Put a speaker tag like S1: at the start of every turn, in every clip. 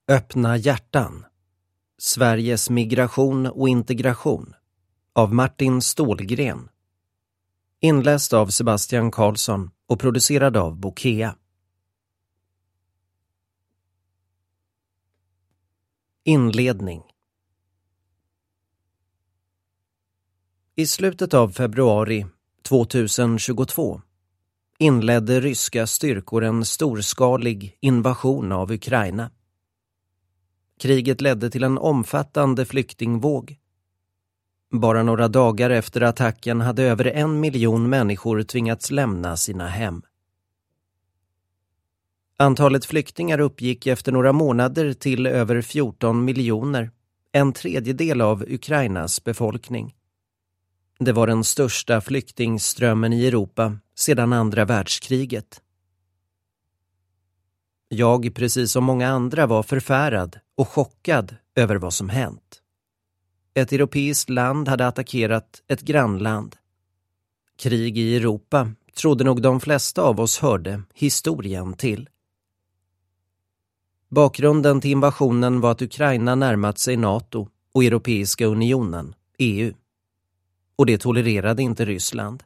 S1: Öppna hjärtan. Sveriges migration och integration av Martin Stålgren. Inläst av Sebastian Karlsson och producerad av Bokea. Inledning. I slutet av februari 2022 inledde ryska styrkor en storskalig invasion av Ukraina. Kriget ledde till en omfattande flyktingvåg. Bara några dagar efter attacken hade över 1 miljon människor tvingats lämna sina hem. Antalet flyktingar uppgick efter några månader till över 14 miljoner, en tredjedel av Ukrainas befolkning. Det var den största flyktingströmmen i Europa sedan andra världskriget. Jag, precis som många andra, var förfärad och chockad över vad som hänt. Ett europeiskt land hade attackerat ett grannland. Krig i Europa trodde nog de flesta av oss hörde historien till. Bakgrunden till invasionen var att Ukraina närmat sig NATO och Europeiska unionen, EU. Och det tolererade inte Ryssland.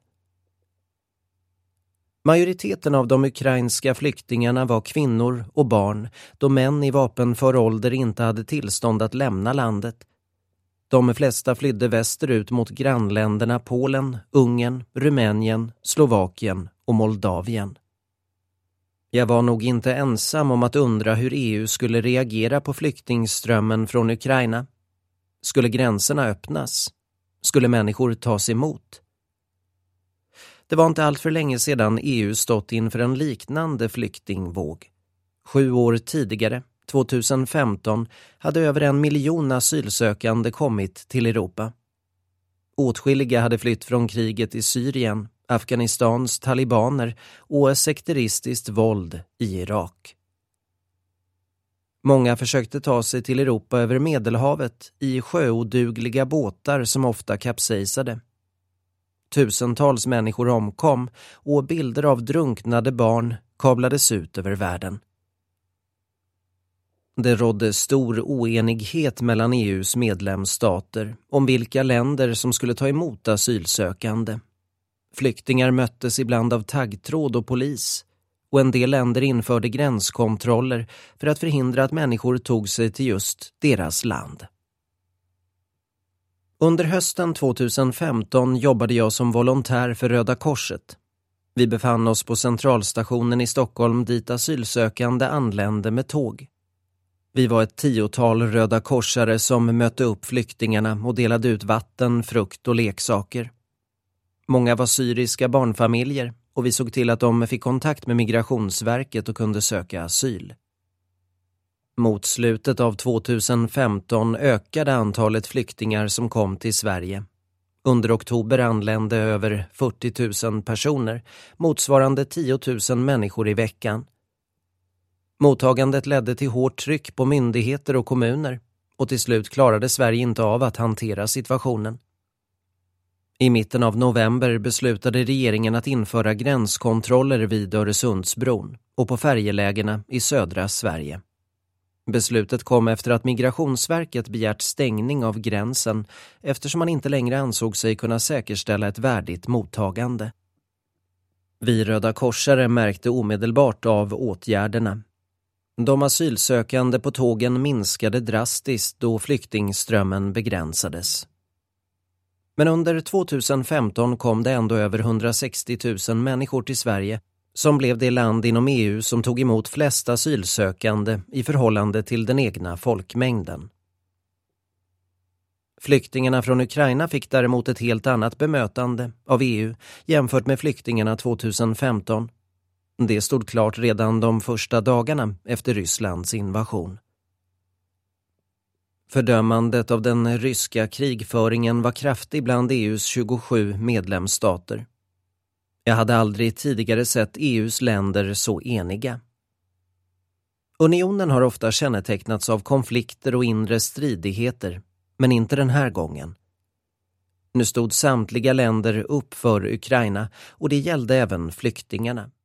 S1: Majoriteten av de ukrainska flyktingarna var kvinnor och barn, då män i vapenför ålder inte hade tillstånd att lämna landet. De flesta flydde västerut mot grannländerna Polen, Ungern, Rumänien, Slovakien och Moldavien. Jag var nog inte ensam om att undra hur EU skulle reagera på flyktingströmmen från Ukraina. Skulle gränserna öppnas? Skulle människor tas emot? Det var inte allt för länge sedan EU stått inför en liknande flyktingvåg. 7 år tidigare, 2015, hade över 1 miljon asylsökande kommit till Europa. Åtskilliga hade flytt från kriget i Syrien, Afghanistans talibaner och sekteristiskt våld i Irak. Många försökte ta sig till Europa över Medelhavet i sjöodugliga båtar som ofta kapsejsade. Tusentals människor omkom och bilder av drunknade barn kablades ut över världen. Det rådde stor oenighet mellan EUs medlemsstater om vilka länder som skulle ta emot asylsökande. Flyktingar möttes ibland av taggtråd och polis, och en del länder införde gränskontroller för att förhindra att människor tog sig till just deras land. Under hösten 2015 jobbade jag som volontär för Röda Korset. Vi befann oss på centralstationen i Stockholm dit asylsökande anlände med tåg. Vi var ett 10-tal Röda Korsare som mötte upp flyktingarna och delade ut vatten, frukt och leksaker. Många var syriska barnfamiljer och vi såg till att de fick kontakt med Migrationsverket och kunde söka asyl. Mot slutet av 2015 ökade antalet flyktingar som kom till Sverige. Under oktober anlände över 40 000 personer, motsvarande 10 000 människor i veckan. Mottagandet ledde till hårt tryck på myndigheter och kommuner och till slut klarade Sverige inte av att hantera situationen. I mitten av november beslutade regeringen att införa gränskontroller vid Öresundsbron och på färjelägena i södra Sverige. Beslutet kom efter att Migrationsverket begärt stängning av gränsen eftersom man inte längre ansåg sig kunna säkerställa ett värdigt mottagande. Vi Röda Korsare märkte omedelbart av åtgärderna. De asylsökande på tågen minskade drastiskt då flyktingströmmen begränsades. Men under 2015 kom det ändå över 160 000 människor till Sverige, som blev det land inom EU som tog emot flest asylsökande i förhållande till den egna folkmängden. Flyktingarna från Ukraina fick däremot ett helt annat bemötande av EU jämfört med flyktingarna 2015. Det stod klart redan de första dagarna efter Rysslands invasion. Fördömandet av den ryska krigföringen var kraftig bland EUs 27 medlemsstater. Jag hade aldrig tidigare sett EUs länder så eniga. Unionen har ofta kännetecknats av konflikter och inre stridigheter, men inte den här gången. Nu stod samtliga länder upp för Ukraina och det gällde även flyktingarna.